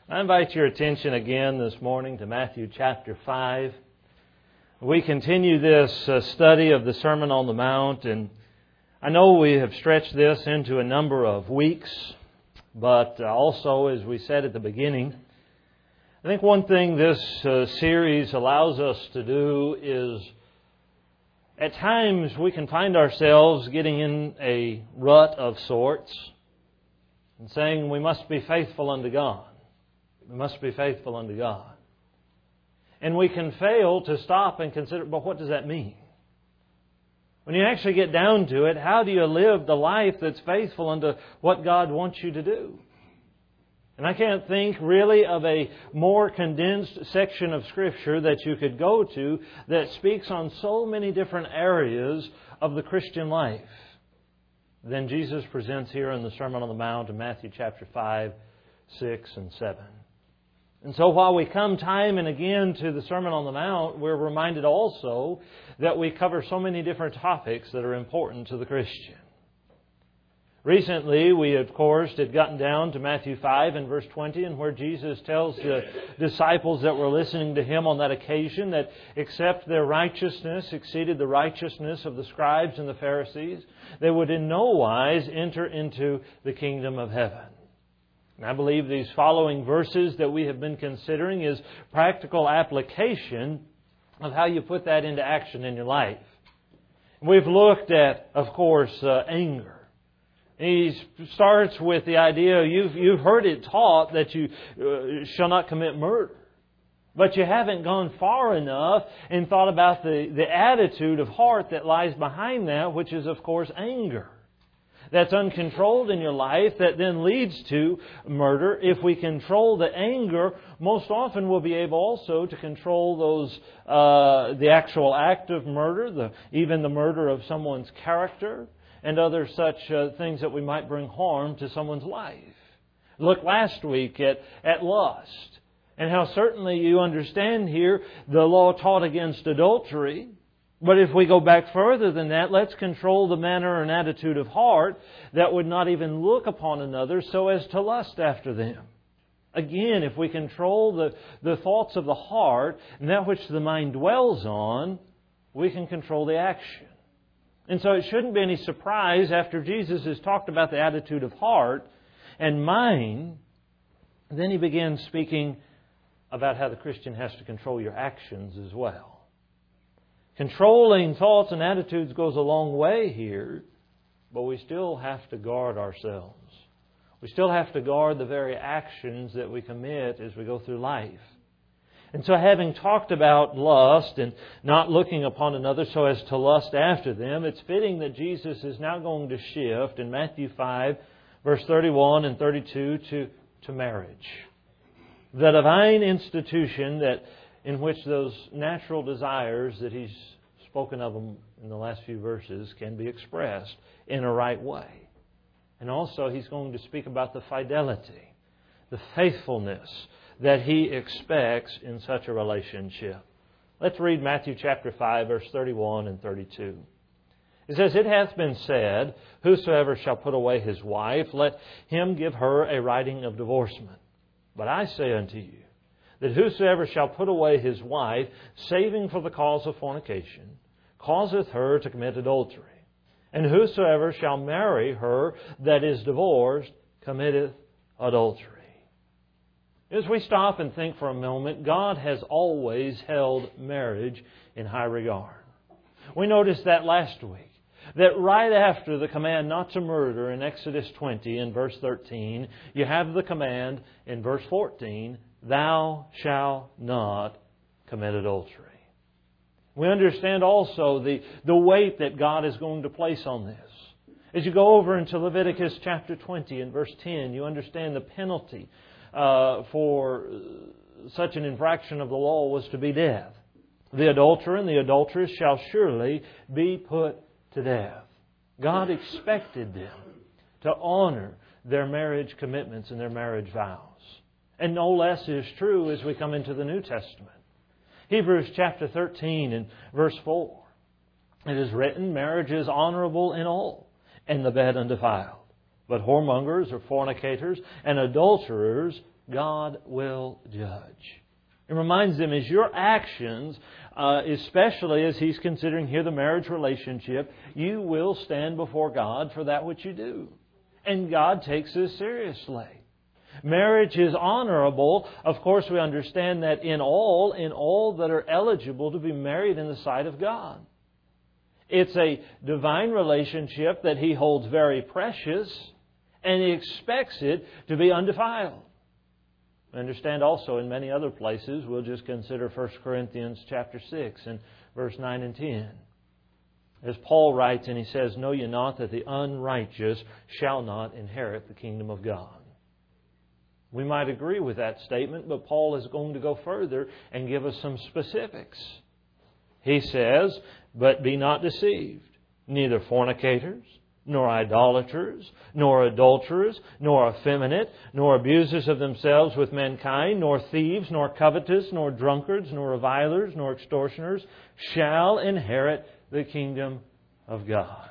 I invite your attention again this morning to Matthew chapter 5. We continue this study of the Sermon on the Mount, and I know we have stretched this into a number of weeks, but also, as we said at the beginning, I think one thing this series allows us to do is, at times we can find ourselves getting in a rut of sorts and saying we must be faithful unto God. We must be faithful unto God. And we can fail to stop and consider, but what does that mean? When you actually get down to it, how do you live the life that's faithful unto what God wants you to do? And I can't think really of a more condensed section of Scripture that you could go to that speaks on so many different areas of the Christian life than Jesus presents here in the Sermon on the Mount in Matthew chapter 5, 6, and 7. And so while we come time and again to the Sermon on the Mount, we're reminded also that we cover so many different topics that are important to the Christian. Recently, we, of course, had gotten down to Matthew 5 and verse 20, and where Jesus tells the disciples that were listening to Him on that occasion that except their righteousness exceeded the righteousness of the scribes and the Pharisees, they would in no wise enter into the kingdom of heaven. And I believe these following verses that we have been considering is practical application of how you put that into action in your life. We've looked at, of course, anger. He starts with the idea, you've heard it taught that you shall not commit murder. But you haven't gone far enough and thought about the attitude of heart that lies behind that, which is, of course, anger. That's uncontrolled in your life that then leads to murder. If we control the anger, most often we'll be able also to control those the actual act of murder, even the murder of someone's character, and other such things that we might bring harm to someone's life. Look last week at lust, and how certainly you understand here the law taught against adultery. But if we go back further than that, let's control the manner and attitude of heart that would not even look upon another so as to lust after them. Again, if we control the thoughts of the heart and that which the mind dwells on, we can control the action. And so it shouldn't be any surprise after Jesus has talked about the attitude of heart and mind, then He begins speaking about how the Christian has to control your actions as well. Controlling thoughts and attitudes goes a long way here, but we still have to guard ourselves. We still have to guard the very actions that we commit as we go through life. And so having talked about lust and not looking upon another so as to lust after them, it's fitting that Jesus is now going to shift in Matthew 5, verse 31 and 32 to marriage. The divine institution that in which those natural desires that He's spoken of them in the last few verses can be expressed in a right way. And also He's going to speak about the fidelity, the faithfulness that He expects in such a relationship. Let's read Matthew chapter 5, verse 31 and 32. It says, "It hath been said, whosoever shall put away his wife, let him give her a writing of divorcement. But I say unto you, that whosoever shall put away his wife, saving for the cause of fornication, causeth her to commit adultery. And whosoever shall marry her that is divorced, committeth adultery." As we stop and think for a moment, God has always held marriage in high regard. We noticed that last week, that right after the command not to murder in Exodus 20 in verse 13, you have the command in verse 14, "Thou shalt not commit adultery." We understand also the weight that God is going to place on this. As you go over into Leviticus chapter 20 and verse 10, you understand the penalty for such an infraction of the law was to be death. The adulterer and the adulteress shall surely be put to death. God expected them to honor their marriage commitments and their marriage vows. And no less is true as we come into the New Testament. Hebrews chapter 13 and verse 4. It is written, "Marriage is honorable in all, and the bed undefiled. But whoremongers or fornicators and adulterers God will judge. It reminds them, as your actions, especially as He's considering here the marriage relationship, you will stand before God for that which you do. And God takes this seriously. Marriage is honorable. Of course, we understand that in all that are eligible to be married in the sight of God. It's a divine relationship that He holds very precious, and He expects it to be undefiled. We understand also in many other places, we'll just consider 1 Corinthians chapter 6 and verse 9 and 10. As Paul writes, and he says, "Know ye not that the unrighteous shall not inherit the kingdom of God?" We might agree with that statement, but Paul is going to go further and give us some specifics. He says, "But be not deceived, neither fornicators, nor idolaters, nor adulterers, nor effeminate, nor abusers of themselves with mankind, nor thieves, nor covetous, nor drunkards, nor revilers, nor extortioners shall inherit the kingdom of God."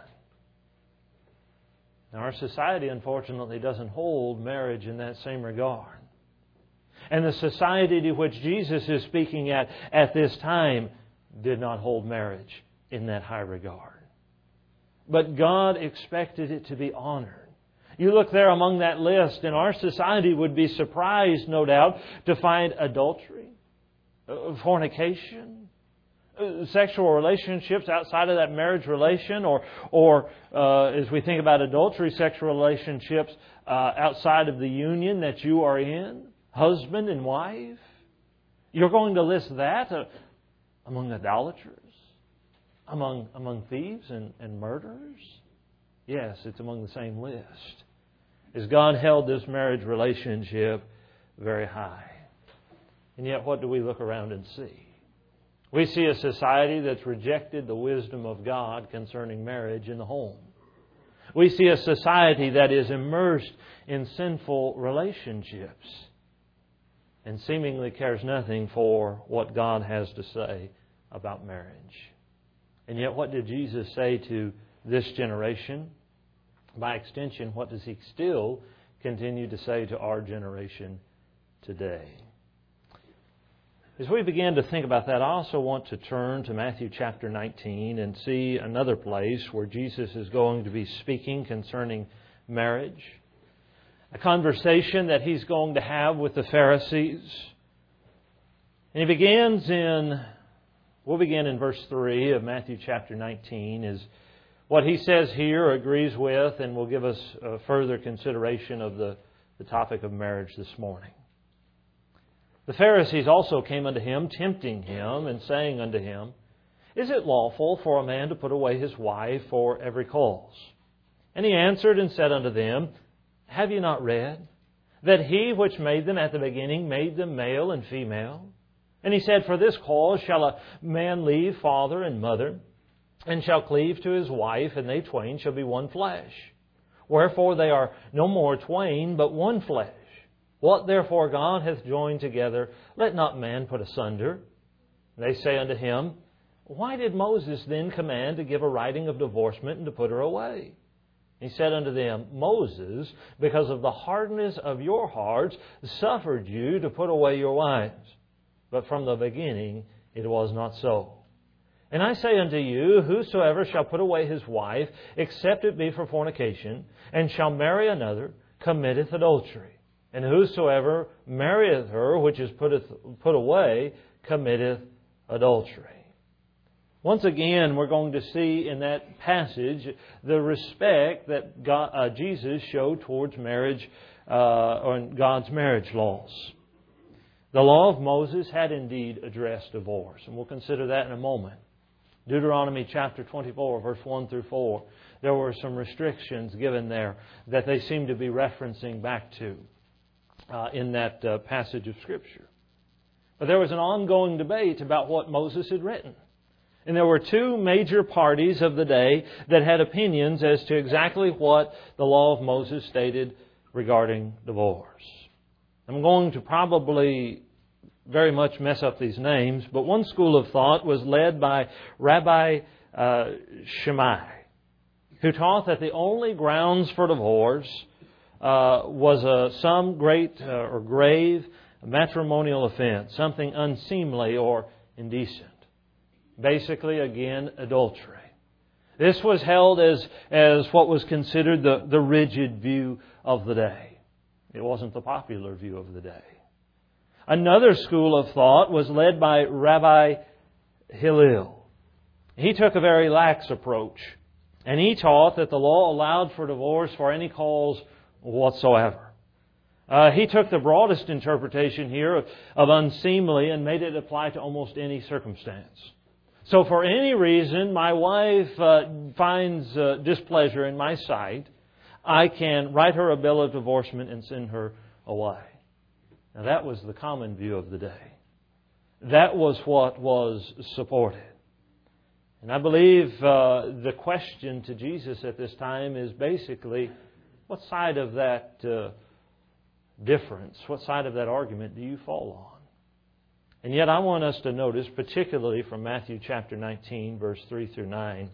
Now, our society, unfortunately, doesn't hold marriage in that same regard. And the society to which Jesus is speaking at this time did not hold marriage in that high regard. But God expected it to be honored. You look there among that list, and our society would be surprised, no doubt, to find adultery, fornication, sexual relationships outside of that marriage relation, or as we think about adultery, sexual relationships outside of the union that you are in, husband and wife. You're going to list that among idolaters, among thieves and murderers? Yes, it's among the same list. As God held this marriage relationship very high. And yet, what do we look around and see? We see a society that's rejected the wisdom of God concerning marriage in the home. We see a society that is immersed in sinful relationships and seemingly cares nothing for what God has to say about marriage. And yet, what did Jesus say to this generation? By extension, what does He still continue to say to our generation today? As we begin to think about that, I also want to turn to Matthew chapter 19 and see another place where Jesus is going to be speaking concerning marriage. A conversation that He's going to have with the Pharisees. And He we'll begin in verse 3 of Matthew chapter 19. Is what He says here agrees with and will give us further consideration of the topic of marriage this morning. The Pharisees also came unto Him, tempting Him, and saying unto Him, Is it lawful for a man to put away his wife for every cause? And He answered and said unto them, Have ye not read that He which made them at the beginning made them male and female? And He said, For this cause shall a man leave father and mother, and shall cleave to his wife, and they twain shall be one flesh. Wherefore they are no more twain, but one flesh. What therefore God hath joined together, let not man put asunder. And they say unto Him, Why did Moses then command to give a writing of divorcement and to put her away? He said unto them, Moses, because of the hardness of your hearts, suffered you to put away your wives. But from the beginning it was not so. And I say unto you, whosoever shall put away his wife, except it be for fornication, and shall marry another, committeth adultery. And whosoever marrieth her which is put away, committeth adultery. Once again, we're going to see in that passage the respect that Jesus showed towards marriage, or God's marriage laws. The law of Moses had indeed addressed divorce, and we'll consider that in a moment. Deuteronomy chapter 24, verse 1 through 4, there were some restrictions given there that they seem to be referencing back to in that passage of Scripture. But there was an ongoing debate about what Moses had written. And there were two major parties of the day that had opinions as to exactly what the law of Moses stated regarding divorce. I'm going to probably very much mess up these names, but one school of thought was led by Rabbi Shammai, who taught that the only grounds for divorce was some great or grave matrimonial offense, something unseemly or indecent. Basically, again, adultery. This was held as what was considered the rigid view of the day. It wasn't the popular view of the day. Another school of thought was led by Rabbi Hillel. He took a very lax approach, and he taught that the law allowed for divorce for any cause whatsoever. He took the broadest interpretation here of unseemly and made it apply to almost any circumstance. So for any reason my wife finds displeasure in my sight, I can write her a bill of divorcement and send her away. Now that was the common view of the day. That was what was supported. And I believe the question to Jesus at this time is basically, what side of that difference, what side of that argument do you fall on? And yet I want us to notice, particularly from Matthew chapter 19, verse 3 through 9,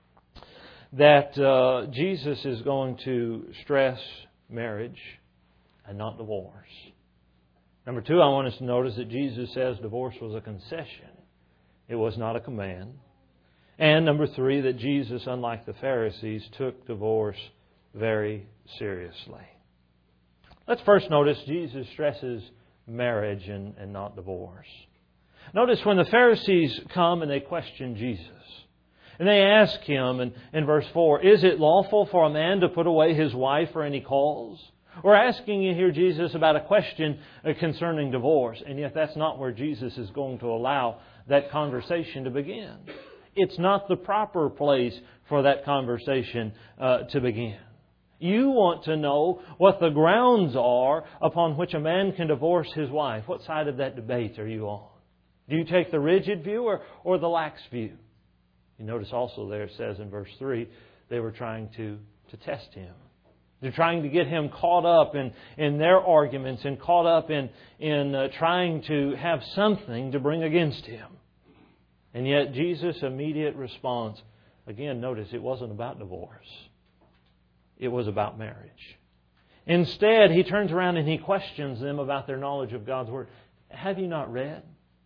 that Jesus is going to stress marriage and not divorce. Number two, I want us to notice that Jesus says divorce was a concession. It was not a command. And number three, that Jesus, unlike the Pharisees, took divorce very seriously. Let's first notice Jesus stresses marriage and not divorce. Notice when the Pharisees come and they question Jesus. And they ask Him in verse 4, is it lawful for a man to put away his wife for any cause? We're asking you here, Jesus, about a question concerning divorce. And yet that's not where Jesus is going to allow that conversation to begin. It's not the proper place for that conversation to begin. You want to know what the grounds are upon which a man can divorce his wife. What side of that debate are you on? Do you take the rigid view or the lax view? You notice also there it says in verse 3, they were trying to test Him. They're trying to get Him caught up in their arguments and caught up in trying to have something to bring against Him. And yet Jesus' immediate response, again, notice it wasn't about divorce. It was about marriage. Instead, He turns around and He questions them about their knowledge of God's Word. Have you not read?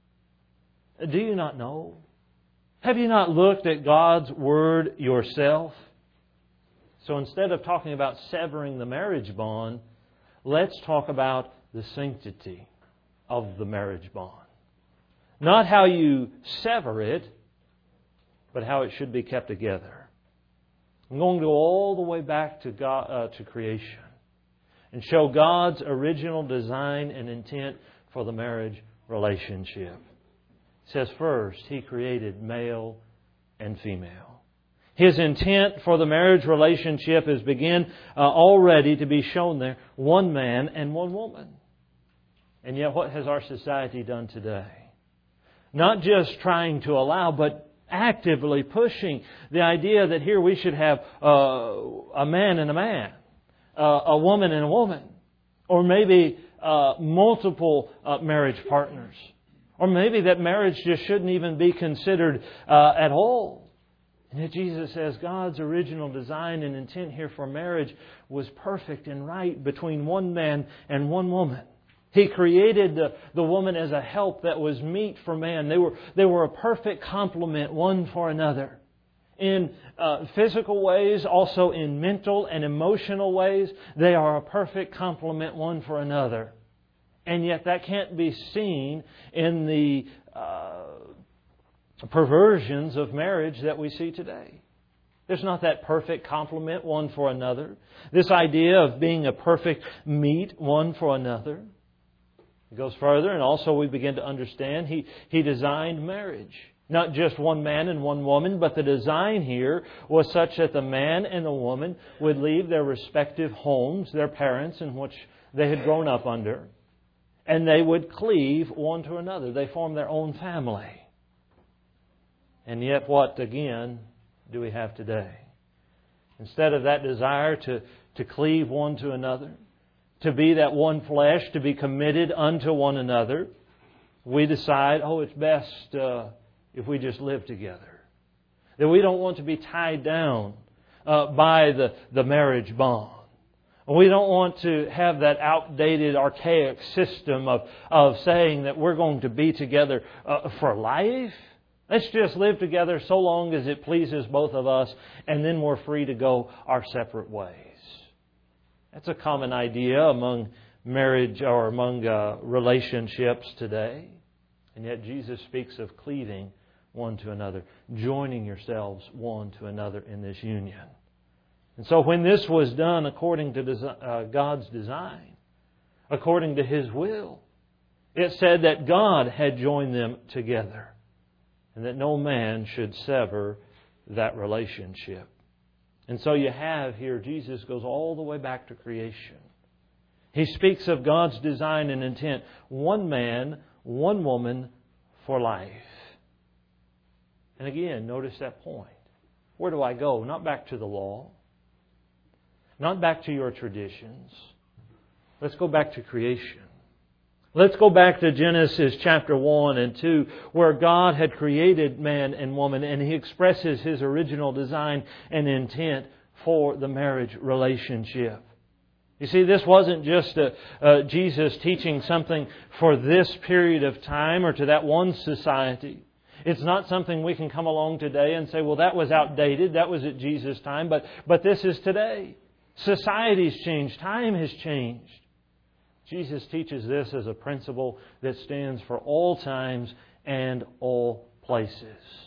Do you not know? Have you not looked at God's Word yourself? So instead of talking about severing the marriage bond, let's talk about the sanctity of the marriage bond. Not how you sever it, but how it should be kept together. I'm going to go all the way back to God, to creation, and show God's original design and intent for the marriage relationship. It says first, He created male and female. His intent for the marriage relationship is already to be shown there, one man and one woman. And yet what has our society done today? Not just trying to allow, but actively pushing the idea that here we should have a man and a man, a woman and a woman, or maybe multiple marriage partners, or maybe that marriage just shouldn't even be considered at all. And yet Jesus says God's original design and intent here for marriage was perfect and right between one man and one woman. He created the woman as a help that was meet for man. They were a perfect complement one for another. In physical ways, also in mental and emotional ways, they are a perfect complement one for another. And yet that can't be seen in the perversions of marriage that we see today. There's not that perfect complement one for another. This idea of being a perfect meet one for another. It goes further, and also we begin to understand He designed marriage. Not just one man and one woman, but the design here was such that the man and the woman would leave their respective homes, their parents in which they had grown up under, and they would cleave one to another. They formed their own family. And yet what, again, do we have today? Instead of that desire to cleave one to another, to be that one flesh, to be committed unto one another, we decide, it's best if we just live together. That we don't want to be tied down by the marriage bond. We don't want to have that outdated, archaic system of saying that we're going to be together for life. Let's just live together so long as it pleases both of us, and then we're free to go our separate ways. That's a common idea among marriage or among relationships today. And yet Jesus speaks of cleaving one to another, joining yourselves one to another in this union. And so when this was done according to God's design, according to His will, it said that God had joined them together and that no man should sever that relationship. And so you have here, Jesus goes all the way back to creation. He speaks of God's design and intent. One man, one woman for life. And again, notice that point. Where do I go? Not back to the law. Not back to your traditions. Let's go back to creation. Let's go back to Genesis chapter 1 and 2, where God had created man and woman, and He expresses His original design and intent for the marriage relationship. You see, this wasn't just Jesus teaching something for this period of time or to that one society. It's not something we can come along today and say, well, that was outdated, that was at Jesus' time, but this is today. Society's changed, time has changed. Jesus teaches this as a principle that stands for all times and all places.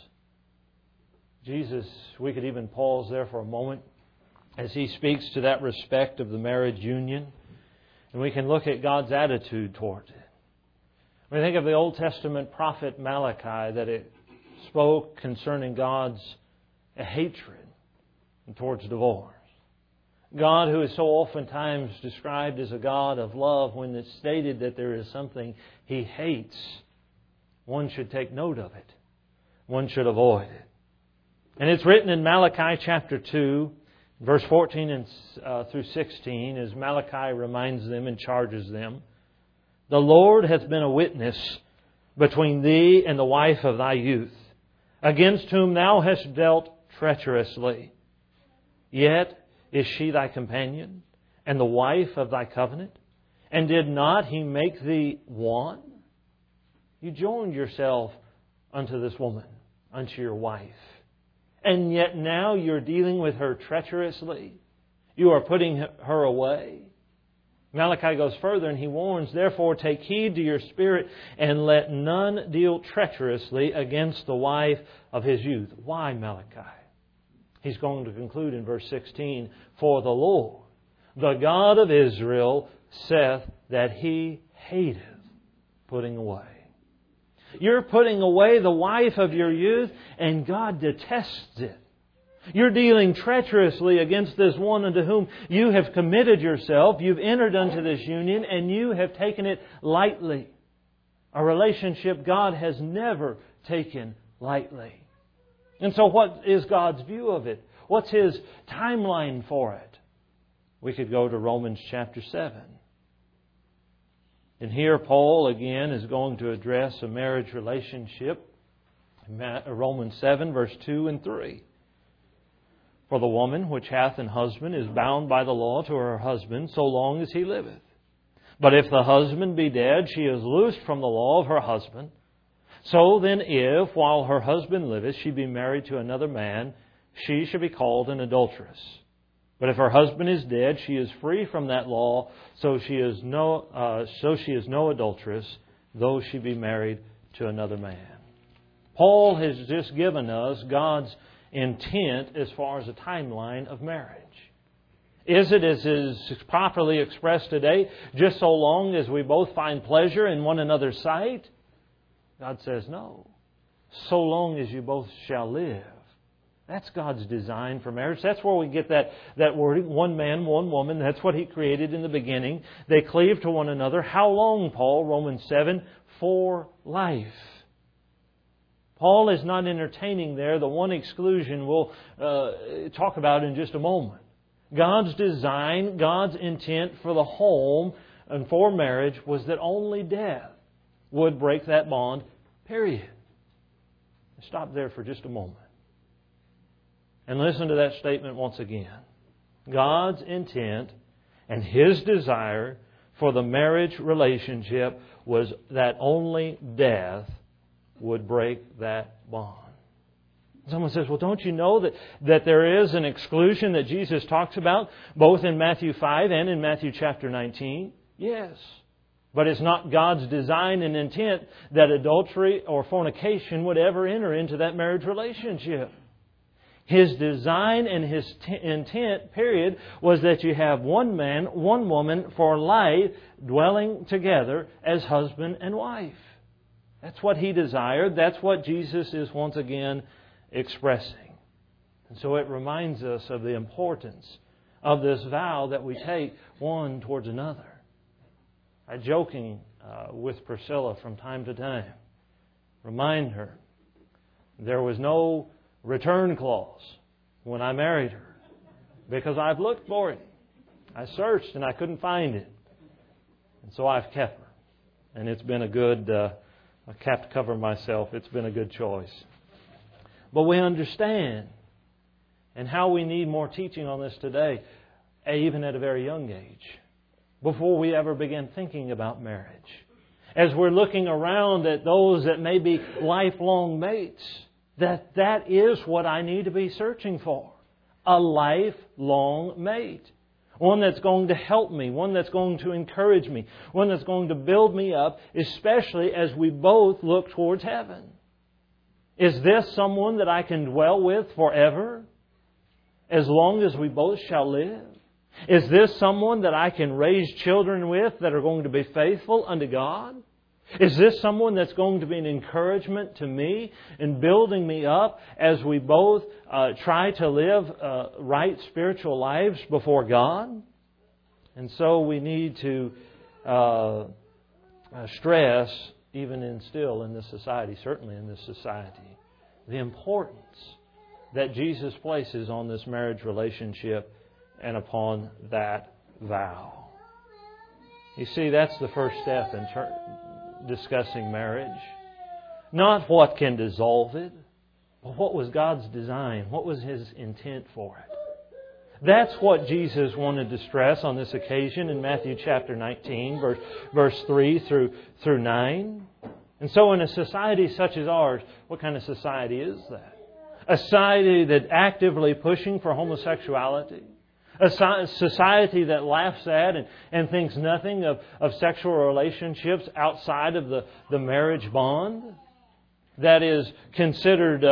Jesus, we could even pause there for a moment as He speaks to that respect of the marriage union, and we can look at God's attitude toward it. When we think of the Old Testament prophet Malachi, that it spoke concerning God's hatred towards divorce. God, who is so oftentimes described as a God of love, when it's stated that there is something He hates, one should take note of it. One should avoid it. And it's written in Malachi chapter 2, verse 14 through 16, as Malachi reminds them and charges them, "The Lord hath been a witness between thee and the wife of thy youth, against whom thou hast dealt treacherously. Yet is she thy companion, and the wife of thy covenant? And did not He make thee one?" You joined yourself unto this woman, unto your wife. And yet now you're dealing with her treacherously. You are putting her away. Malachi goes further and he warns, "Therefore take heed to your spirit, and let none deal treacherously against the wife of his youth." Why, Malachi? He's going to conclude in verse 16, "For the Lord, the God of Israel, saith that He hateth putting away." You're putting away the wife of your youth, and God detests it. You're dealing treacherously against this one unto whom you have committed yourself. You've entered into this union, and you have taken it lightly. A relationship God has never taken lightly. And so what is God's view of it? What's His timeline for it? We could go to Romans chapter 7. And here Paul again is going to address a marriage relationship. Romans 7 verse 2 and 3. "For the woman which hath an husband is bound by the law to her husband so long as he liveth. But if the husband be dead, she is loosed from the law of her husband. So then if, while her husband liveth, she be married to another man, she shall be called an adulteress. But if her husband is dead, she is free from that law, so she is no adulteress, though she be married to another man." Paul has just given us God's intent as far as a timeline of marriage. Is it, as is properly expressed today, just so long as we both find pleasure in one another's sight? God says no. So long as you both shall live. That's God's design for marriage. That's where we get that word, one man, one woman. That's what He created in the beginning. They cleave to one another. How long, Paul? Romans 7, for life. Paul is not entertaining there the one exclusion we'll talk about in just a moment. God's design, God's intent for the home and for marriage was that only death would break that bond, period. Stop there for just a moment. And listen to that statement once again. God's intent And His desire for the marriage relationship was that only death would break that bond. Someone says, well, don't you know that there is an exclusion that Jesus talks about both in Matthew 5 and in Matthew chapter 19? Yes. But it's not God's design and intent that adultery or fornication would ever enter into that marriage relationship. His design and His intent, period, was that you have one man, one woman for life dwelling together as husband and wife. That's what He desired. That's what Jesus is once again expressing. And so it reminds us of the importance of this vow that we take one towards another. I joking with Priscilla from time to time, remind her there was no return clause when I married her because I've looked for it. I searched and I couldn't find it. And so I've kept her. And it's been a good, I have to cover myself, it's been a good choice. But we understand and how we need more teaching on this today, even at a very young age, before we ever begin thinking about marriage. As we're looking around at those that may be lifelong mates, that is what I need to be searching for. A lifelong mate. One that's going to help me. One that's going to encourage me. One that's going to build me up, especially as we both look towards heaven. Is this someone that I can dwell with forever? As long as we both shall live? Is this someone that I can raise children with that are going to be faithful unto God? Is this someone that's going to be an encouragement to me in building me up as we both try to live right spiritual lives before God? And so we need to stress, even still in this society, certainly in this society, the importance that Jesus places on this marriage relationship and upon that vow. You see, that's the first step in discussing marriage. Not what can dissolve it, but what was God's design? What was His intent for it? That's what Jesus wanted to stress on this occasion in Matthew chapter 19, verse 3 through 9. And so in a society such as ours, what kind of society is that? A society that's actively pushing for homosexuality? A society that laughs at and thinks nothing of sexual relationships outside of the marriage bond? That is considered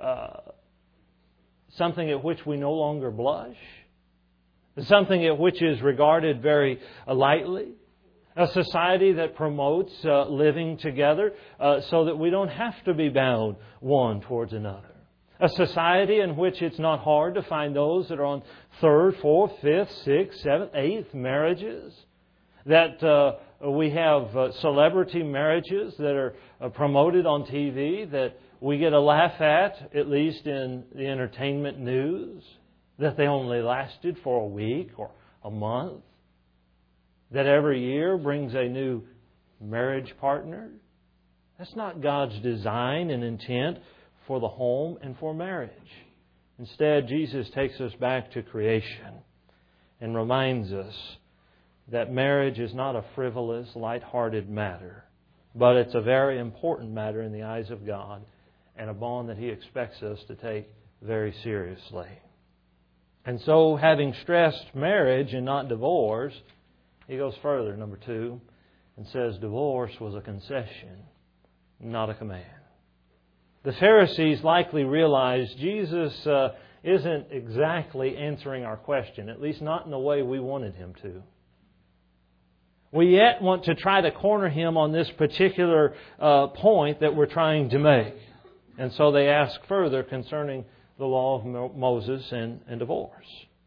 something at which we no longer blush? Something at which is regarded very lightly? A society that promotes living together so that we don't have to be bound one towards another. A society in which it's not hard to find those that are on third, fourth, fifth, sixth, seventh, eighth marriages. That we have celebrity marriages that are promoted on TV that we get a laugh at least in the entertainment news. That they only lasted for a week or a month. That every year brings a new marriage partner. That's not God's design and intent for the home and for marriage. Instead, Jesus takes us back to creation and reminds us that marriage is not a frivolous, light-hearted matter, but it's a very important matter in the eyes of God and a bond that He expects us to take very seriously. And so, having stressed marriage and not divorce, He goes further, number 2, and says divorce was a concession, not a command. The Pharisees likely realized Jesus isn't exactly answering our question, at least not in the way we wanted Him to. We yet want to try to corner Him on this particular point that we're trying to make. And so they ask further concerning the law of Moses and divorce.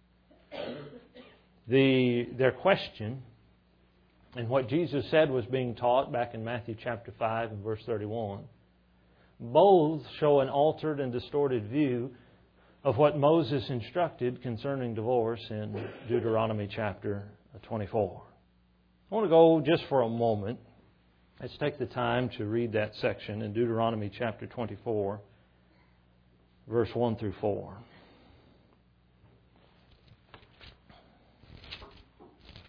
Their question and what Jesus said was being taught back in Matthew chapter 5 and verse 31, both show an altered and distorted view of what Moses instructed concerning divorce in Deuteronomy chapter 24. I want to go just for a moment. Let's take the time to read that section in Deuteronomy chapter 24, verse 1 through 4.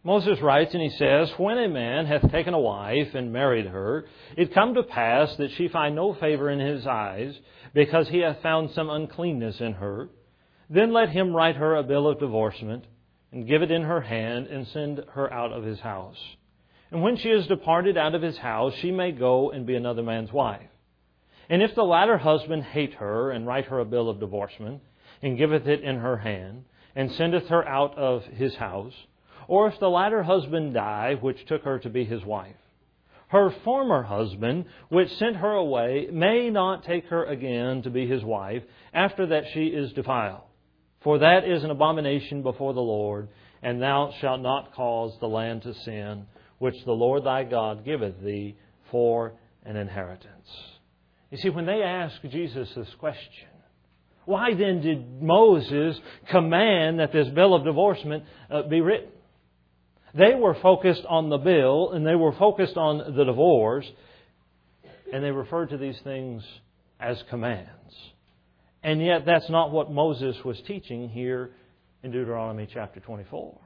Moses writes and he says, "When a man hath taken a wife and married her, it come to pass that she find no favor in his eyes, because he hath found some uncleanness in her. Then let him write her a bill of divorcement, and give it in her hand, and send her out of his house. And when she is departed out of his house, she may go and be another man's wife. And if the latter husband hate her, and write her a bill of divorcement, and giveth it in her hand, and sendeth her out of his house, or if the latter husband die, which took her to be his wife, her former husband, which sent her away, may not take her again to be his wife, after that she is defiled. For that is an abomination before the Lord, and thou shalt not cause the land to sin, which the Lord thy God giveth thee for an inheritance." You see, when they asked Jesus this question, why then did Moses command that this bill of divorcement be written? They were focused on the bill, and they were focused on the divorce, and they referred to these things as commands. And yet that's not what Moses was teaching here in Deuteronomy chapter 24.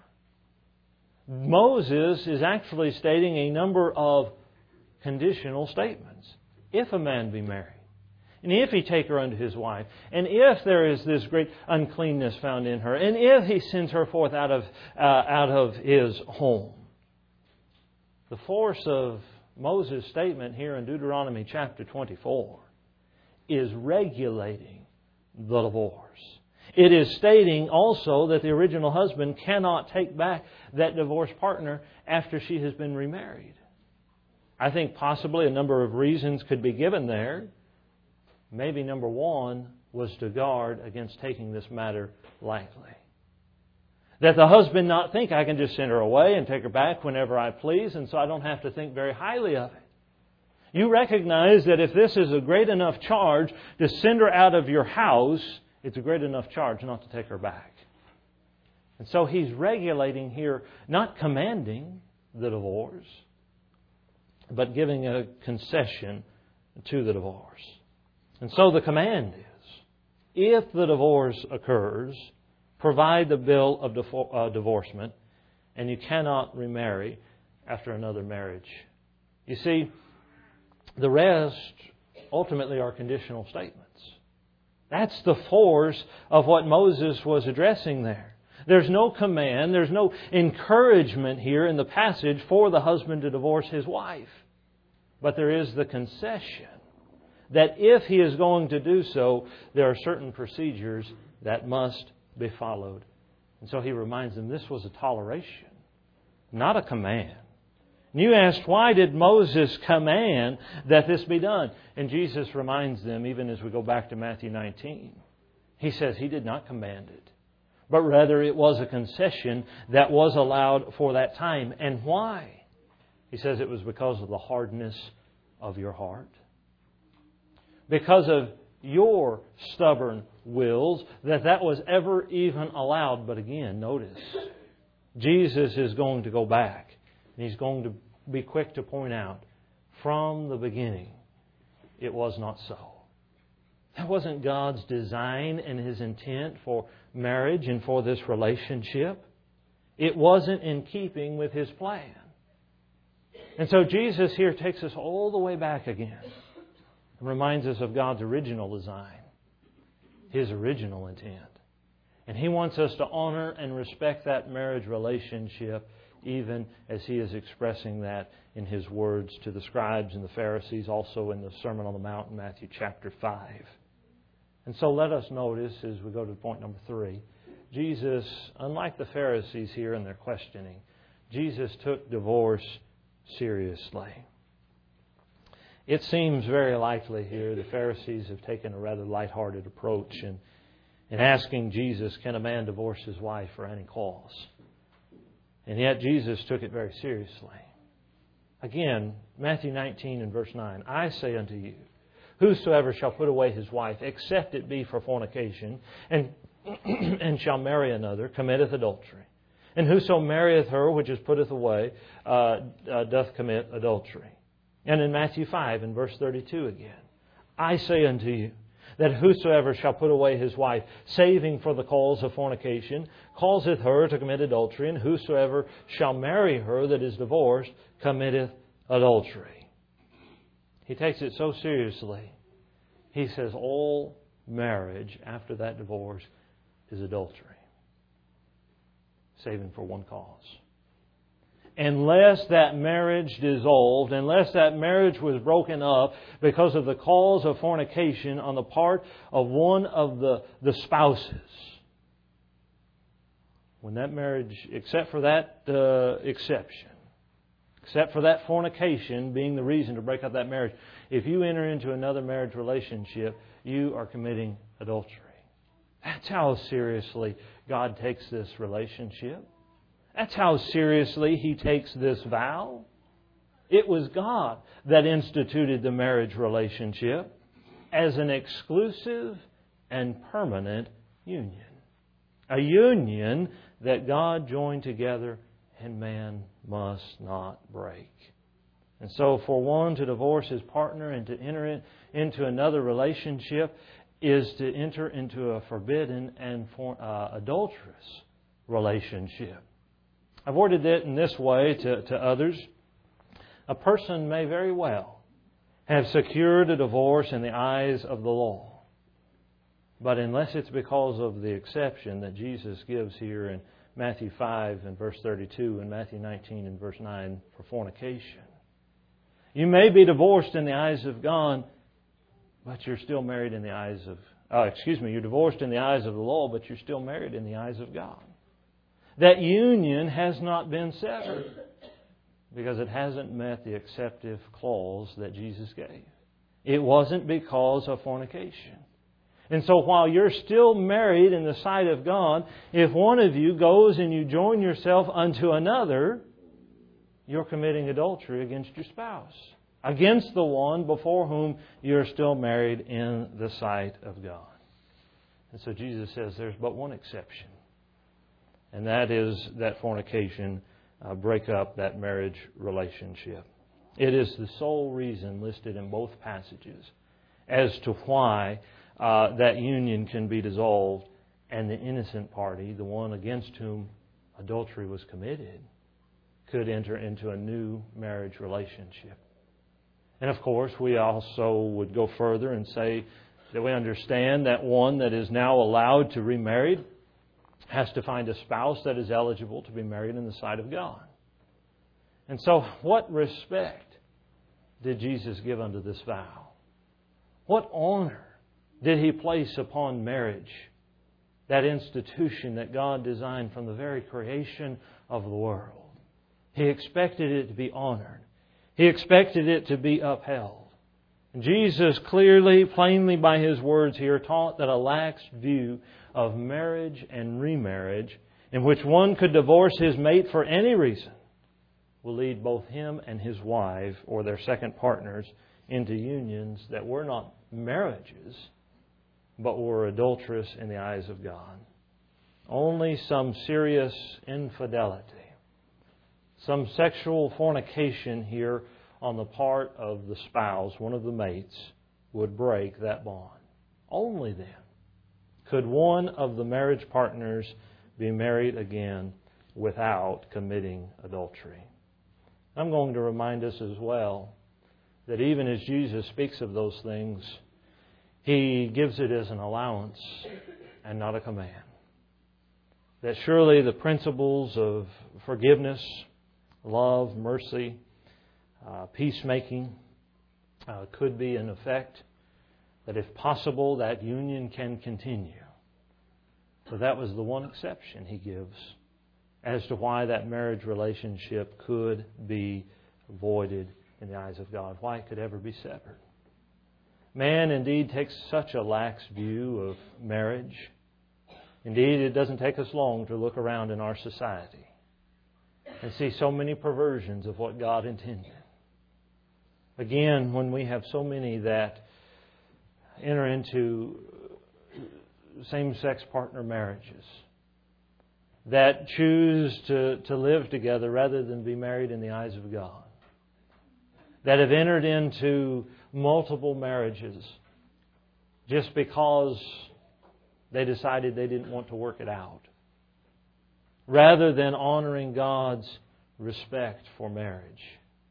Moses is actually stating a number of conditional statements. If a man be married, and if he take her unto his wife, and if there is this great uncleanness found in her, and if he sends her forth out of his home. The force of Moses' statement here in Deuteronomy chapter 24 is regulating the divorce. It is stating also that the original husband cannot take back that divorced partner after she has been remarried. I think possibly a number of reasons could be given there. Maybe number one was to guard against taking this matter lightly. That the husband not think, I can just send her away and take her back whenever I please, and so I don't have to think very highly of it. You recognize that if this is a great enough charge to send her out of your house, it's a great enough charge not to take her back. And so he's regulating here, not commanding the divorce, but giving a concession to the divorce. And so the command is, if the divorce occurs, provide the bill of divorcement, and you cannot remarry after another marriage. You see, the rest ultimately are conditional statements. That's the force of what Moses was addressing there. There's no command, there's no encouragement here in the passage for the husband to divorce his wife. But there is the concession that if he is going to do so, there are certain procedures that must be followed. And so he reminds them this was a toleration, not a command. And you asked, why did Moses command that this be done? And Jesus reminds them, even as we go back to Matthew 19, he says he did not command it, but rather it was a concession that was allowed for that time. And why? He says it was because of the hardness of your heart. Because of your stubborn wills, that was ever even allowed. But again, notice, Jesus is going to go back. And He's going to be quick to point out, from the beginning, it was not so. That wasn't God's design and His intent for marriage and for this relationship. It wasn't in keeping with His plan. And so Jesus here takes us all the way back again and reminds us of God's original design, His original intent. And He wants us to honor and respect that marriage relationship, even as He is expressing that in His words to the scribes and the Pharisees, also in the Sermon on the Mount in Matthew chapter 5. And so let us notice, as we go to point number 3, Jesus, unlike the Pharisees here in their questioning, Jesus took divorce seriously. It seems very likely here the Pharisees have taken a rather lighthearted approach in asking Jesus, can a man divorce his wife for any cause? And yet Jesus took it very seriously. Again, Matthew 19 and verse 9, I say unto you, whosoever shall put away his wife, except it be for fornication, and shall marry another, committeth adultery. And whoso marrieth her which is putteth away, doth commit adultery. And in Matthew 5 and verse 32 again, I say unto you, that whosoever shall put away his wife, saving for the cause of fornication, causeth her to commit adultery, and whosoever shall marry her that is divorced, committeth adultery. He takes it so seriously. He says all marriage after that divorce is adultery, saving for one cause. Unless that marriage dissolved, unless that marriage was broken up because of the cause of fornication on the part of one of the spouses, when that marriage, except for that exception, except for that fornication being the reason to break up that marriage, if you enter into another marriage relationship, you are committing adultery. That's how seriously God takes this relationship. That's how seriously He takes this vow. It was God that instituted the marriage relationship as an exclusive and permanent union. A union that God joined together and man must not break. And so for one to divorce his partner and to enter into another relationship is to enter into a forbidden and adulterous relationship. I've worded it in this way to others. A person may very well have secured a divorce in the eyes of the law. But unless it's because of the exception that Jesus gives here in Matthew 5 and verse 32 and Matthew 19 and verse 9 for fornication. You may be divorced in the eyes of God, but you're still married in the eyes of... you're divorced in the eyes of the law, but you're still married in the eyes of God. That union has not been severed because it hasn't met the acceptive clause that Jesus gave. It wasn't because of fornication. And so while you're still married in the sight of God, if one of you goes and you join yourself unto another, you're committing adultery against your spouse, against the one before whom you're still married in the sight of God. And so Jesus says there's but one exception. And that is that fornication break up that marriage relationship. It is the sole reason listed in both passages as to why that union can be dissolved and the innocent party, the one against whom adultery was committed, could enter into a new marriage relationship. And of course, we also would go further and say that we understand that one that is now allowed to remarry has to find a spouse that is eligible to be married in the sight of God. And so, what respect did Jesus give unto this vow? What honor did He place upon marriage, that institution that God designed from the very creation of the world? He expected it to be honored. He expected it to be upheld. And Jesus clearly, plainly by His words here, taught that a lax view of marriage and remarriage, in which one could divorce his mate for any reason, will lead both him and his wife or their second partners into unions that were not marriages, but were adulterous in the eyes of God. Only some serious infidelity, some sexual fornication here on the part of the spouse, one of the mates, would break that bond. Only then could one of the marriage partners be married again without committing adultery. I'm going to remind us as well that even as Jesus speaks of those things, He gives it as an allowance and not a command. That surely the principles of forgiveness, love, mercy, peacemaking could be in effect. That if possible, that union can continue. But that was the one exception He gives as to why that marriage relationship could be voided in the eyes of God, why it could ever be severed. Man indeed takes such a lax view of marriage. Indeed, it doesn't take us long to look around in our society and see so many perversions of what God intended. Again, when we have so many that enter into same-sex partner marriages, that choose to live together rather than be married in the eyes of God, that have entered into multiple marriages, just because they decided they didn't want to work it out, rather than honoring God's respect for marriage.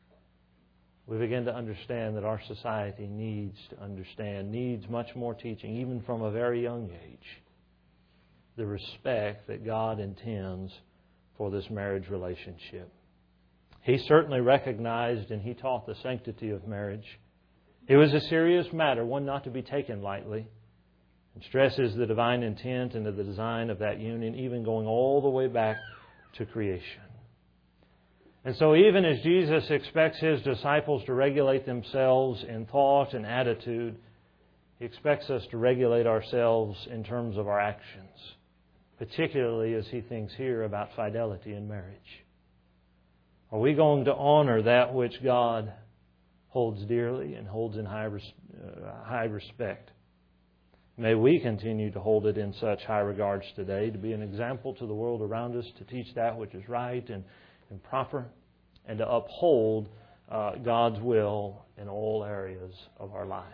We begin to understand that our society needs much more teaching, even from a very young age, the respect that God intends for this marriage relationship. He certainly recognized and He taught the sanctity of marriage. It was a serious matter, one not to be taken lightly, and stresses the divine intent and the design of that union, even going all the way back to creation. And so even as Jesus expects His disciples to regulate themselves in thought and attitude, He expects us to regulate ourselves in terms of our actions, particularly as He thinks here about fidelity in marriage. Are we going to honor that which God holds dearly and holds in high respect? May we continue to hold it in such high regards today, to be an example to the world around us, to teach that which is right and proper, and to uphold God's will in all areas of our lives.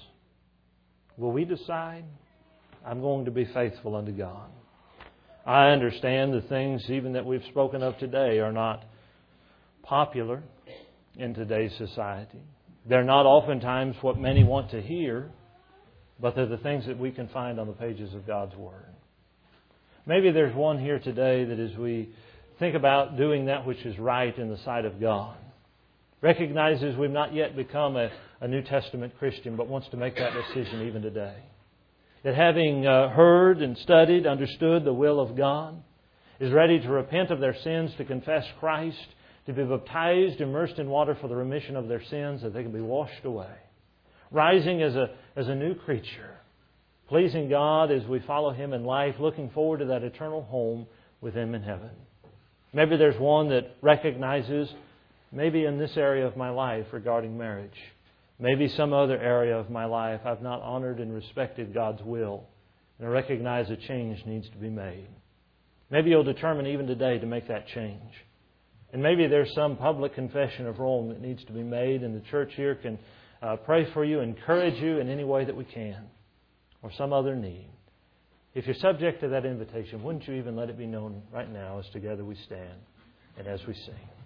Will we decide, I'm going to be faithful unto God? I understand the things even that we've spoken of today are not popular in today's society. They're not oftentimes what many want to hear, but they're the things that we can find on the pages of God's Word. Maybe there's one here today that as we think about doing that which is right in the sight of God, recognizes we've not yet become a New Testament Christian, but wants to make that decision even today. That having heard and studied, understood the will of God, is ready to repent of their sins, to confess Christ, to be baptized, immersed in water for the remission of their sins, that they can be washed away. Rising as a new creature, pleasing God as we follow Him in life, looking forward to that eternal home with Him in heaven. Maybe there's one that recognizes, maybe in this area of my life regarding marriage, maybe some other area of my life, I've not honored and respected God's will, and I recognize a change needs to be made. Maybe you'll determine even today to make that change. And maybe there's some public confession of wrong that needs to be made, and the church here can pray for you, encourage you in any way that we can, or some other need. If you're subject to that invitation, wouldn't you even let it be known right now as together we stand and as we sing?